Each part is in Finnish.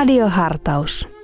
Radiohartaus.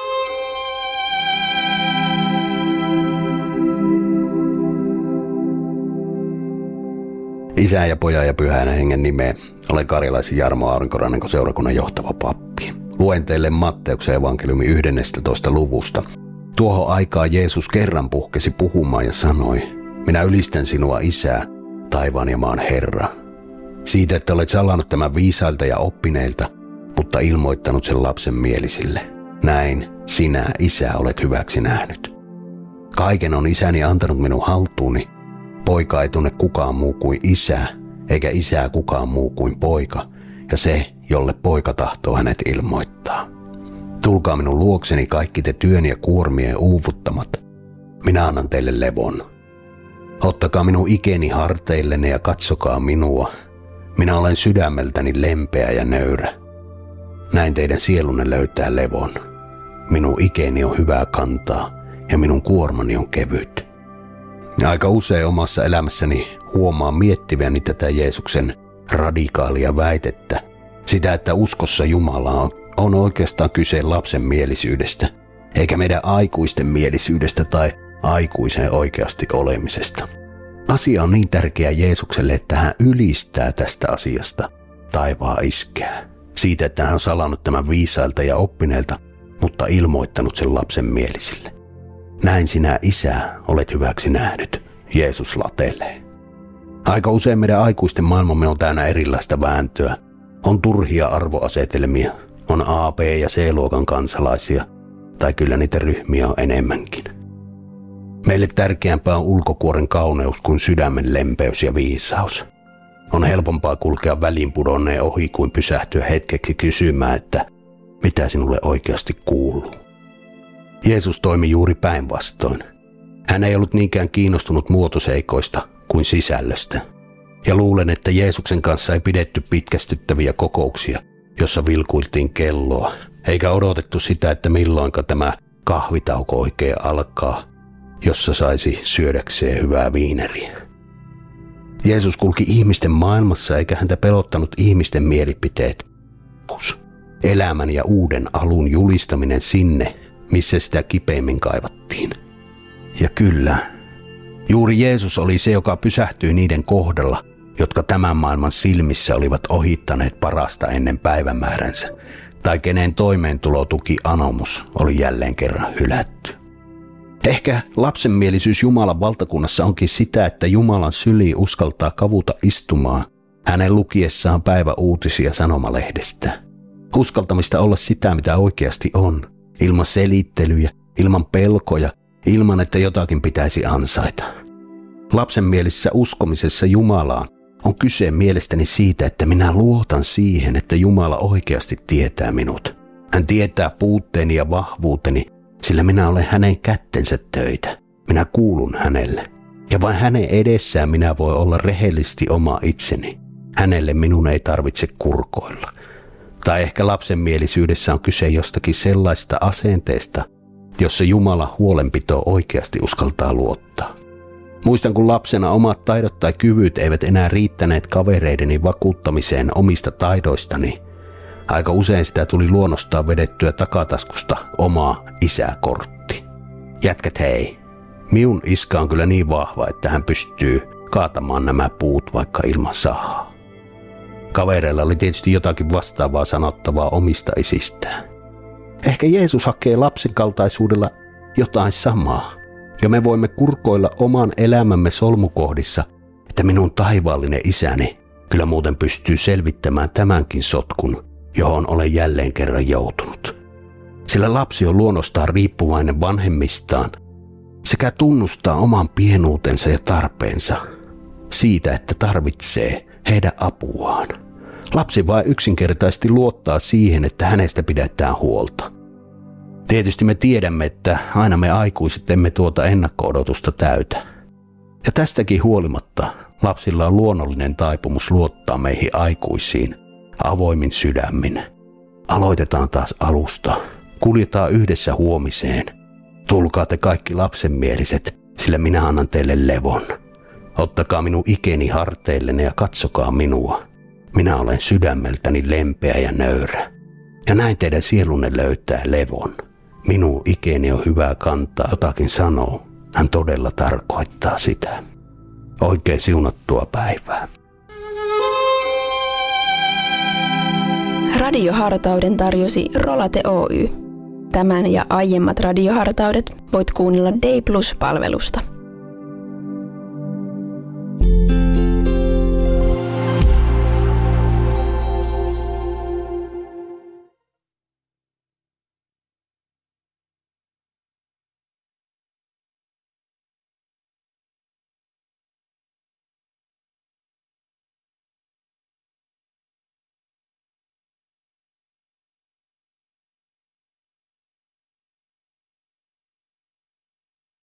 Isän ja Pojan ja Pyhän Hengen nimeen olen Karjalaisen Jarmo Aurinkorannan seurakunnan johtava pappi. Luen teille Matteuksen evankeliumin 11. luvusta. Tuohon aikaan Jeesus kerran puhkesi puhumaan ja sanoi: Minä ylistän sinua, Isää, taivaan ja maan Herra, siitä, että olet salannut tämän viisailta ja oppineilta, mutta ilmoittanut sen lapsen mielisille. Näin sinä, Isä, olet hyväksi nähnyt. Kaiken on Isäni antanut minun haltuuni. Poika ei tunne kukaan muu kuin Isä, eikä Isää kukaan muu kuin Poika, ja se, jolle Poika tahtoo hänet ilmoittaa. Tulkaa minun luokseni kaikki te työn ja kuormien uuvuttamat. Minä annan teille levon. Ottakaa minun ikeni harteillenne ja katsokaa minua. Minä olen sydämeltäni lempeä ja nöyrä. Näin teidän sielunne löytää levon. Minun ikeni on hyvää kantaa ja minun kuormani on kevyt. Ja aika usein omassa elämässäni huomaan miettiväni tätä Jeesuksen radikaalia väitettä. Sitä, että uskossa Jumalaa on oikeastaan kyse lapsen mielisyydestä, eikä meidän aikuisten mielisyydestä tai aikuisen oikeasti olemisesta. Asia on niin tärkeä Jeesukselle, että hän ylistää tästä asiasta taivaan iskää. Siitä, että hän on salannut tämän viisailta ja oppineilta, mutta ilmoittanut sen lapsen mielisille. Näin sinä, Isä, olet hyväksi nähnyt, Jeesus latelee. Aika usein meidän aikuisten maailmamme on täynnä erilaista vääntöä. On turhia arvoasetelmia, on A, B ja C-luokan kansalaisia, tai kyllä niitä ryhmiä on enemmänkin. Meille tärkeämpää on ulkokuoren kauneus kuin sydämen lempeys ja viisaus. On helpompaa kulkea väliinpudonneen ohi kuin pysähtyä hetkeksi kysymään, että mitä sinulle oikeasti kuuluu. Jeesus toimi juuri päinvastoin. Hän ei ollut niinkään kiinnostunut muotoseikoista kuin sisällöstä. Ja luulen, että Jeesuksen kanssa ei pidetty pitkästyttäviä kokouksia, jossa vilkuiltiin kelloa, eikä odotettu sitä, että milloinka tämä kahvitauko oikein alkaa, jossa saisi syödäkseen hyvää viineriä. Jeesus kulki ihmisten maailmassa, eikä häntä pelottanut ihmisten mielipiteet. Elämän ja uuden alun julistaminen sinne, missä sitä kipeimmin kaivattiin. Ja kyllä, juuri Jeesus oli se, joka pysähtyi niiden kohdalla, jotka tämän maailman silmissä olivat ohittaneet parasta ennen päivämääränsä, tai kenen toimeentulotuki anomus oli jälleen kerran hylätty. Ehkä lapsenmielisyys Jumalan valtakunnassa onkin sitä, että Jumalan syli uskaltaa kavuta istumaan hänen lukiessaan päiväuutisia sanomalehdestä. Uskaltamista olla sitä, mitä oikeasti on, ilman selittelyjä, ilman pelkoja, ilman että jotakin pitäisi ansaita. Lapsenmielisessä uskomisessa Jumalaan on kyse mielestäni siitä, että minä luotan siihen, että Jumala oikeasti tietää minut. Hän tietää puutteeni ja vahvuuteni, sillä minä olen hänen kättensä töitä. Minä kuulun hänelle. Ja vain hänen edessään minä voi olla rehellisesti oma itseni. Hänelle minun ei tarvitse kurkoilla. Tai ehkä lapsenmielisyydessä on kyse jostakin sellaista asenteesta, jossa Jumala huolenpito oikeasti uskaltaa luottaa. Muistan, kun lapsena omat taidot tai kyvyt eivät enää riittäneet kavereideni vakuuttamiseen omista taidoistani. Aika usein sitä tuli luonnostaan vedettyä takataskusta omaa isäkortti. Jätkät hei, minun iskä on kyllä niin vahva, että hän pystyy kaatamaan nämä puut vaikka ilman sahaa. Kavereilla oli tietysti jotakin vastaavaa sanottavaa omista isistään. Ehkä Jeesus hakee lapsen kaltaisuudella jotain samaa, ja me voimme kurkoilla oman elämämme solmukohdissa, että minun taivaallinen isäni kyllä muuten pystyy selvittämään tämänkin sotkun, johon olen jälleen kerran joutunut. Sillä lapsi on luonnostaan riippuvainen vanhemmistaan sekä tunnustaa oman pienuutensa ja tarpeensa siitä, että tarvitsee heidän apuaan. Lapsi vain yksinkertaisesti luottaa siihen, että hänestä pidetään huolta. Tietysti me tiedämme, että aina me aikuiset emme tuota ennakko-odotusta täytä. Ja tästäkin huolimatta lapsilla on luonnollinen taipumus luottaa meihin aikuisiin avoimin sydämin. Aloitetaan taas alusta. Kuljetaan yhdessä huomiseen. Tulkaa te kaikki lapsenmieliset, sillä minä annan teille levon. Ottakaa minun ikeni harteillenne ja katsokaa minua. Minä olen sydämeltäni lempeä ja nöyrä. Ja näin teidän sielunne löytää levon. Minun ikäni on hyvä kantaa, jotakin sanoo. Hän todella tarkoittaa sitä. Oikein siunattua päivää. Radiohartauden tarjosi Rolate Oy. Tämän ja aiemmat radiohartaudet voit kuunnella Day Plus-palvelusta.